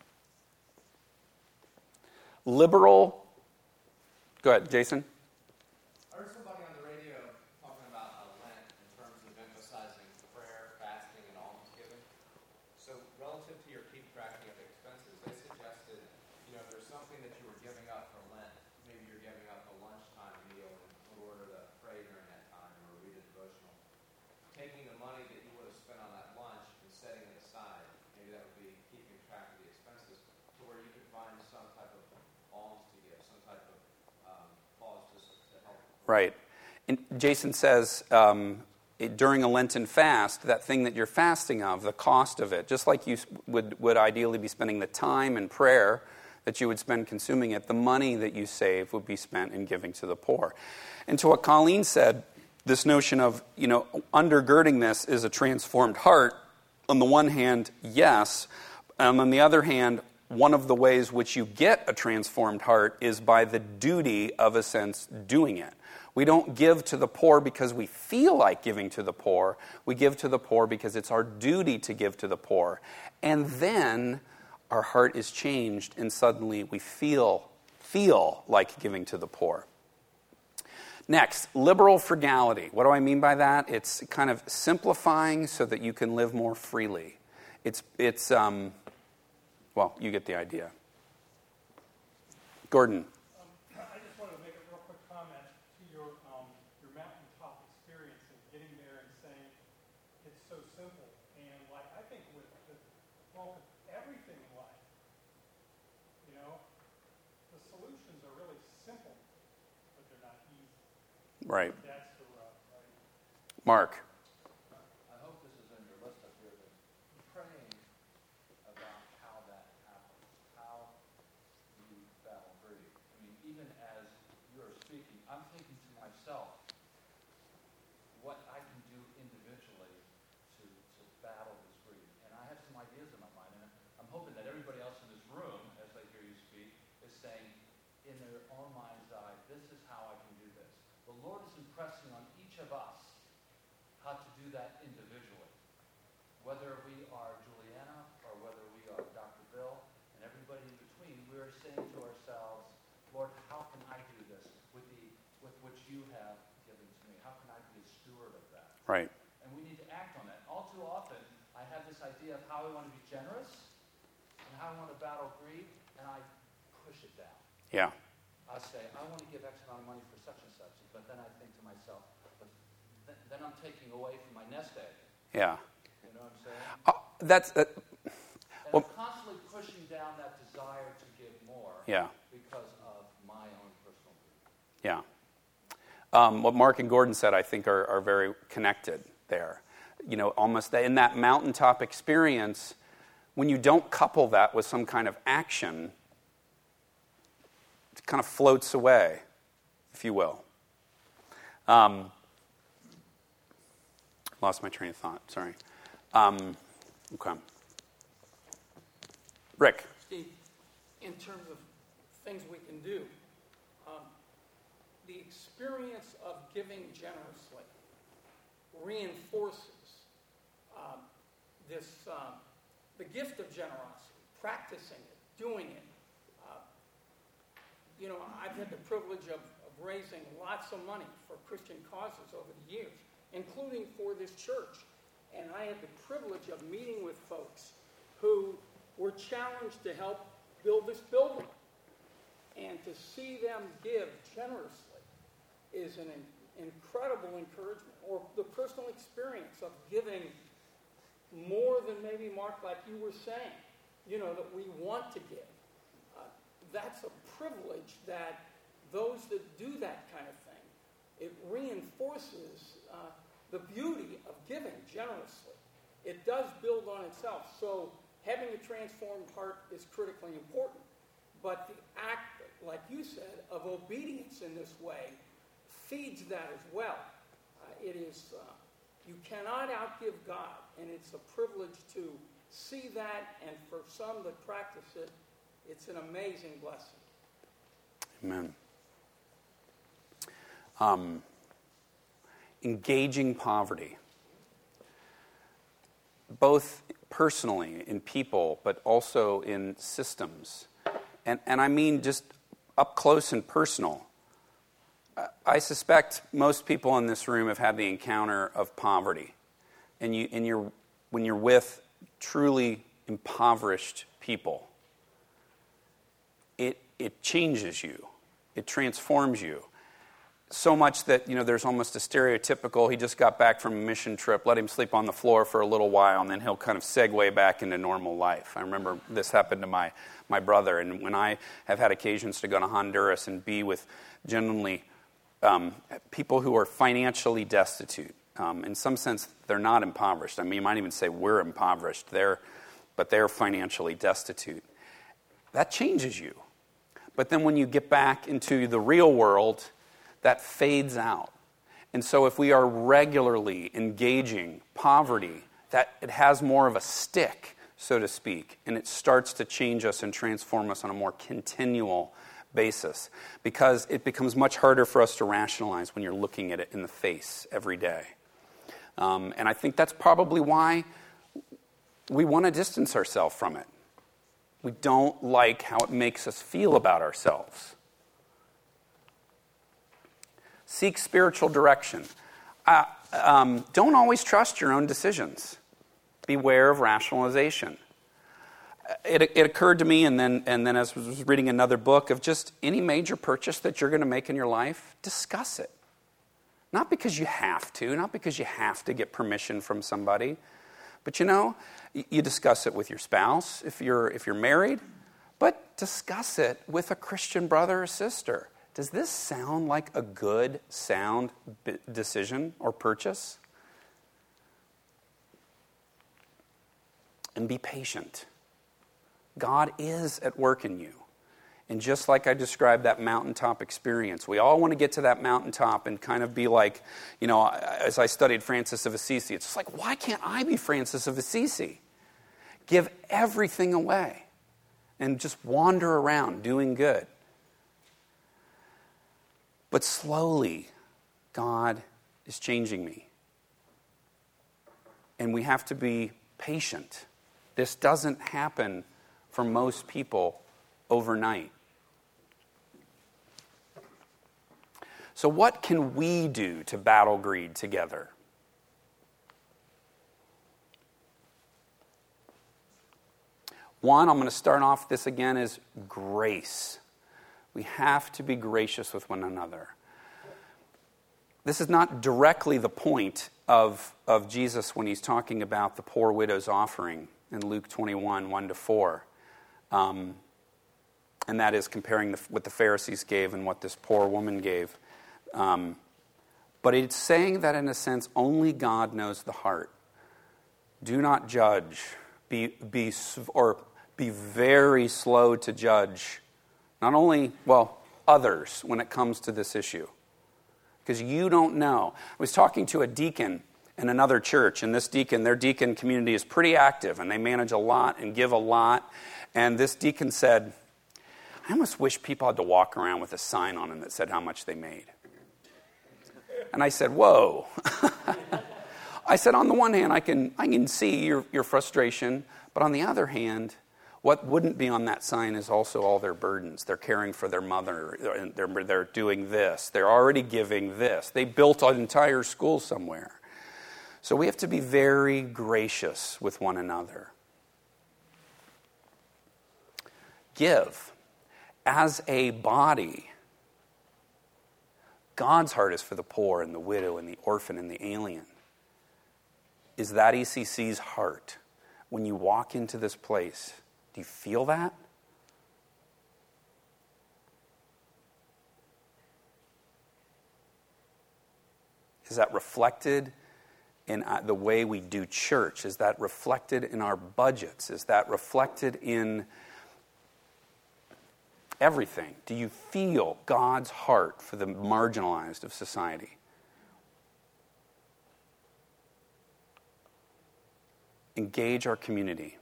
Liberal. Go ahead, Jason. I heard somebody on the radio talking about Lent in terms of emphasizing prayer, fasting, and almsgiving. So relative to your keep tracking of expenses, they suggested, if there's something that you were giving up for Lent, maybe you're giving up a lunchtime meal in order to pray during that time or read a devotional. Taking the money that you would have spent on that lunch and setting it aside, maybe that would be keeping track of the expenses to where you could find some type of alms to give, some type of cause to help. Right. And Jason says during a Lenten fast, that thing that you're fasting of, the cost of it, just like you would ideally be spending the time in prayer that you would spend consuming it, the money that you save would be spent in giving to the poor. And to what Colleen said, this notion of, undergirding this is a transformed heart. On the one hand, yes. On the other hand, one of the ways which you get a transformed heart is by the duty of, a sense, doing it. We don't give to the poor because we feel like giving to the poor. We give to the poor because it's our duty to give to the poor. And then our heart is changed, and suddenly we feel like giving to the poor. Next, liberal frugality. What do I mean by that? It's kind of simplifying so that you can live more freely. Well, you get the idea. Gordon. I just wanted to make a real quick comment to your mountaintop experience and getting there and saying it's so simple. And like I think with everything in life, the solutions are really simple, but they're not easy. Right. That's the rub, right? Mark. I hope this is in your list up here. Praying about how that happens, how you battle greed. I mean, even as you're speaking, I'm thinking to myself what I can do individually to battle this greed. And I have some ideas in my mind, and I'm hoping that everybody else in this room, as they hear you speak, is saying in their own mind's eye, this is how I can do this. The Lord is impressing on each of us how to do that individually. Whether we are Juliana or whether we are Dr. Bill and everybody in between, we are saying to ourselves, Lord, how can I do this with what you have given to me? How can I be a steward of that? Right. And we need to act on that. All too often, I have this idea of how I want to be generous and how I want to battle greed, and I push it down. Yeah. I say, I want to give X amount of money for such and such, but then I think to myself, but then I'm taking away from my nest egg. Yeah. You know what I'm saying? Well, I'm constantly pushing down that desire to give more because of my own personal need. Yeah. What Mark and Gordon said, I think, are very connected there. Almost in that mountaintop experience, when you don't couple that with some kind of action, it kind of floats away, if you will. Lost my train of thought, sorry. Okay. Rick. Steve, in terms of things we can do, the experience of giving generously reinforces the gift of generosity, practicing it, doing it. I've had the privilege of raising lots of money for Christian causes over the years, including for this church. And I had the privilege of meeting with folks who were challenged to help build this building. And to see them give generously is an incredible encouragement. Or the personal experience of giving more than maybe, Mark, like you were saying, that we want to give. That's a privilege that those that do that kind of thing, it reinforces the beauty of giving generously. It does build on itself. So having a transformed heart is critically important. But the act, like you said, of obedience in this way feeds that as well. It is, you cannot outgive God, and it's a privilege to see that, and for some that practice it, it's an amazing blessing. Amen. Engaging poverty, both personally in people, but also in systems. And I mean just up close and personal. I suspect most people in this room have had the encounter of poverty. And when you're with truly impoverished people, it changes you. It transforms you. So much that, there's almost a stereotypical, he just got back from a mission trip, let him sleep on the floor for a little while, and then he'll kind of segue back into normal life. I remember this happened to my brother, and when I have had occasions to go to Honduras and be with genuinely people who are financially destitute. In some sense, they're not impoverished. I mean, you might even say we're impoverished, but they're financially destitute. That changes you. But then when you get back into the real world, that fades out. And so if we are regularly engaging poverty, that it has more of a stick, so to speak, and it starts to change us and transform us on a more continual basis, because it becomes much harder for us to rationalize when you're looking at it in the face every day. And I think that's probably why we want to distance ourselves from it. We don't like how it makes us feel about ourselves. Seek spiritual direction. Don't always trust your own decisions. Beware of rationalization. It occurred to me, and then as I was reading another book, of just any major purchase that you're going to make in your life, discuss it. Not because you have to, not because you have to get permission from somebody, but you discuss it with your spouse if you're married, but discuss it with a Christian brother or sister. Does this sound like a good, sound decision or purchase? And be patient. God is at work in you. And just like I described that mountaintop experience, we all want to get to that mountaintop and kind of be like, as I studied Francis of Assisi, it's just like, why can't I be Francis of Assisi? Give everything away and just wander around doing good. But slowly, God is changing me. And we have to be patient. This doesn't happen for most people overnight. So what can we do to battle greed together? One, I'm going to start off this again, is grace. We have to be gracious with one another. This is not directly the point of Jesus when he's talking about the poor widow's offering in Luke 21, 1-4. And that is comparing what the Pharisees gave and what this poor woman gave. But it's saying that in a sense, only God knows the heart. Do not judge. Be very slow to judge. Not only, others when it comes to this issue. Because you don't know. I was talking to a deacon in another church, and their deacon community is pretty active, and they manage a lot and give a lot. And this deacon said, I almost wish people had to walk around with a sign on them that said how much they made. And I said, whoa. I said, on the one hand, I can see your frustration, but on the other hand, what wouldn't be on that sign is also all their burdens. They're caring for their mother. They're doing this. They're already giving this. They built an entire school somewhere. So we have to be very gracious with one another. Give. As a body, God's heart is for the poor and the widow and the orphan and the alien. Is that ECC's heart? When you walk into this place, do you feel that? Is that reflected in the way we do church? Is that reflected in our budgets? Is that reflected in everything? Do you feel God's heart for the marginalized of society? Engage our community.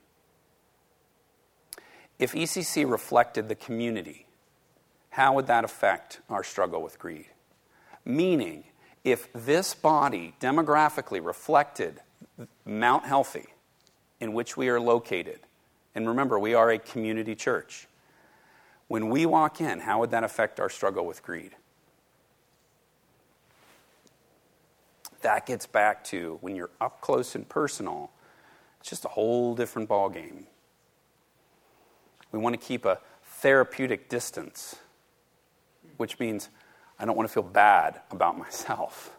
If ECC reflected the community, how would that affect our struggle with greed? Meaning, if this body demographically reflected Mount Healthy, in which we are located, and remember, we are a community church, when we walk in, how would that affect our struggle with greed? That gets back to when you're up close and personal, it's just a whole different ballgame. We want to keep a therapeutic distance, which means I don't want to feel bad about myself.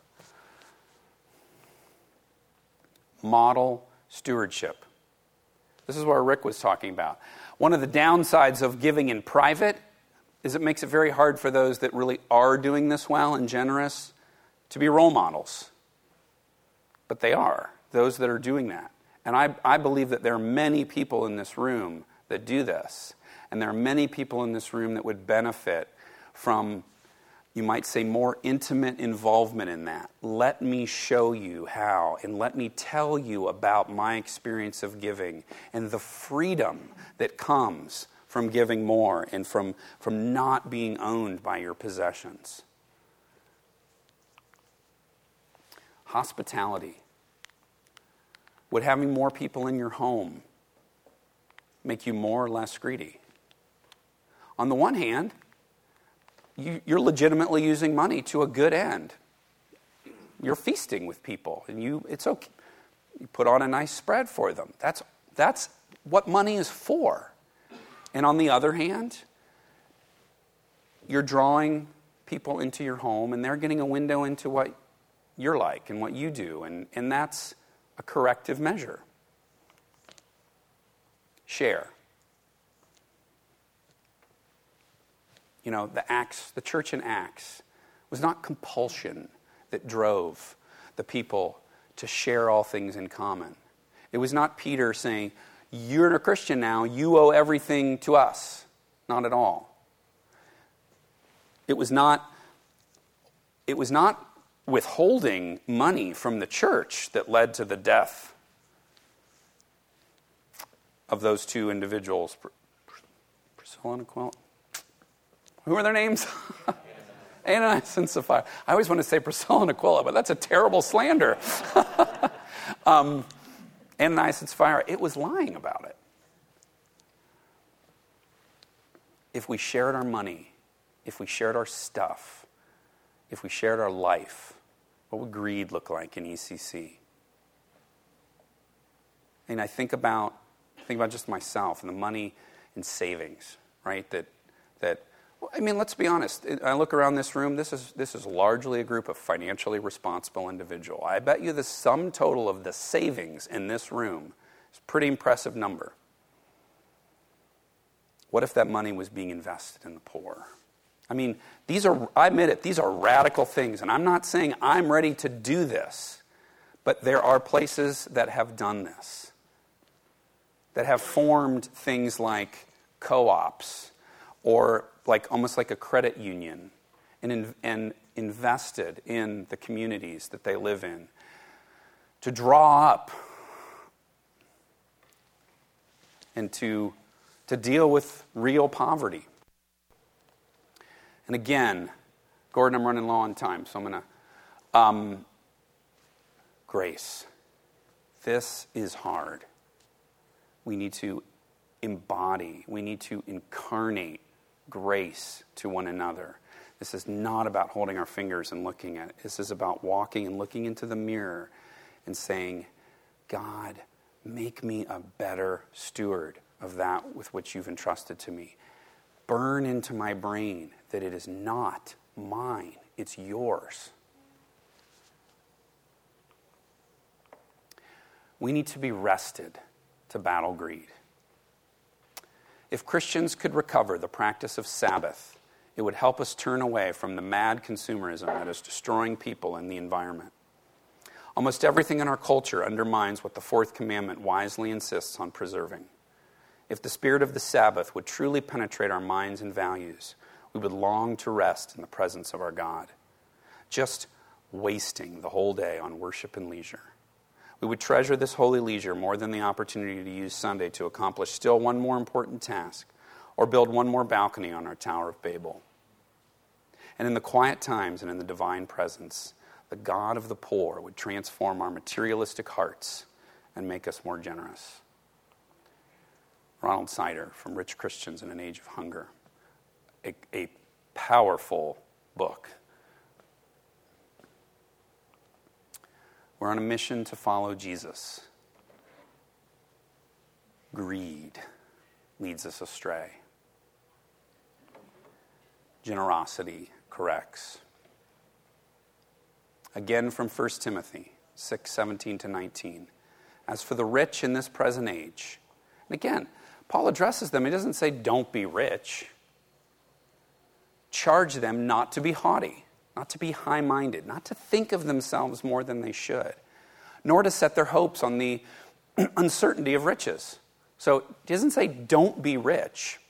Model stewardship. This is what Rick was talking about. One of the downsides of giving in private is it makes it very hard for those that really are doing this well and generous to be role models. But they are, those that are doing that. And I believe that there are many people in this room that do this. And there are many people in this room that would benefit from, you might say, more intimate involvement in that. Let me show you how, and let me tell you about my experience of giving and the freedom that comes from giving more and from not being owned by your possessions. Hospitality. Would having more people in your home make you more or less greedy. On the one hand, you're legitimately using money to a good end. You're feasting with people, and it's okay. You put on a nice spread for them. That's what money is for. And on the other hand, you're drawing people into your home, and they're getting a window into what you're like and what you do, and that's a corrective measure. Share. You know, the church in Acts was not compulsion that drove the people to share all things in common. It was not Peter saying, "You're a Christian now, you owe everything to us." Not at all. It was not withholding money from the church that led to the death of those two individuals. Priscilla and Aquila. Who are their names? Ananias and Sapphira. I always want to say Priscilla and Aquila, but that's a terrible slander. Ananias and Sapphira, it was lying about it. If we shared our money, if we shared our stuff, if we shared our life, what would greed look like in ECC? And I think about just myself and the money and savings, right? Let's be honest. I look around this room, this is largely a group of financially responsible individuals. I bet you the sum total of the savings in this room is a pretty impressive number. What if that money was being invested in the poor? I admit it, these are radical things, and I'm not saying I'm ready to do this, but there are places that have done this, that have formed things like co-ops, or almost like a credit union, and invested in the communities that they live in to draw up and to deal with real poverty. And again, Gordon, I'm running low on time, so I'm going to... grace. This is hard. We need to embody, we need to incarnate grace to one another. This is not about holding our fingers and looking at it. This is about walking and looking into the mirror and saying, God, make me a better steward of that with which you've entrusted to me. Burn into my brain that it is not mine, it's yours. We need to be rested to battle greed. If Christians could recover the practice of Sabbath, it would help us turn away from the mad consumerism that is destroying people and the environment. Almost everything in our culture undermines what the fourth commandment wisely insists on preserving. If the spirit of the Sabbath would truly penetrate our minds and values, we would long to rest in the presence of our God. Just wasting the whole day on worship and leisure. We would treasure this holy leisure more than the opportunity to use Sunday to accomplish still one more important task, or build one more balcony on our Tower of Babel. And in the quiet times and in the divine presence, the God of the poor would transform our materialistic hearts and make us more generous. Ronald Sider, from Rich Christians in an Age of Hunger. A powerful book. We're on a mission to follow Jesus. Greed leads us astray. Generosity corrects. Again from 1 Timothy 6:17-19. As for the rich in this present age, and again, Paul addresses them. He doesn't say, don't be rich. Charge them not to be haughty, not to be high-minded, not to think of themselves more than they should, nor to set their hopes on the uncertainty of riches. So he doesn't say, don't be rich,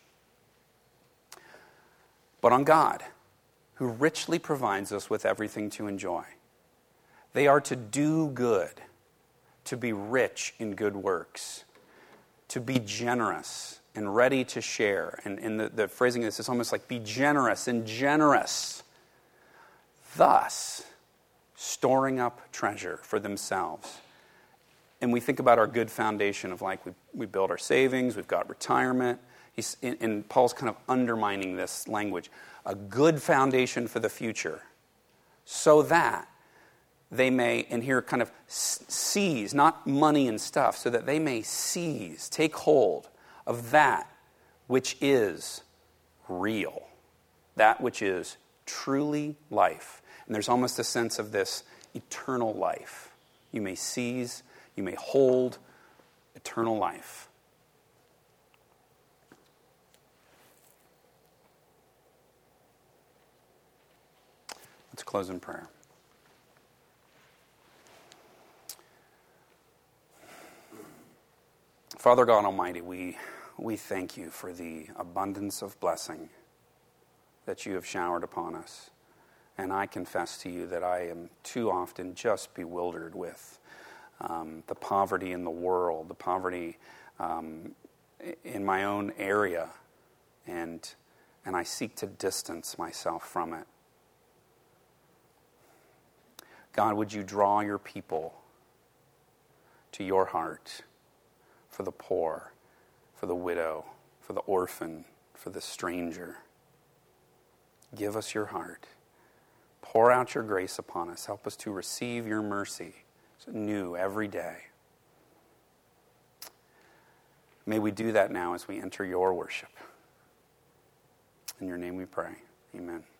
but on God, who richly provides us with everything to enjoy. They are to do good, to be rich in good works, to be generous and ready to share. And the phrasing of this is almost like be generous and generous, thus storing up treasure for themselves And we think about our good foundation of like we build our savings, we've got retirement. And Paul's kind of undermining this language. A good foundation for the future, so that they may, and here kind of seize, not money and stuff, so that they may seize, take hold of that which is real, that which is truly life. And there's almost a sense of this eternal life. You may seize, you may hold eternal life. Let's close in prayer. Father God Almighty, we thank you for the abundance of blessing that you have showered upon us. And I confess to you that I am too often just bewildered with the poverty in the world, the poverty in my own area, and I seek to distance myself from it. God, would you draw your people to your heart for the poor, for the widow, for the orphan, for the stranger. Give us your heart. Pour out your grace upon us. Help us to receive your mercy new every day. May we do that now as we enter your worship. In your name we pray. Amen.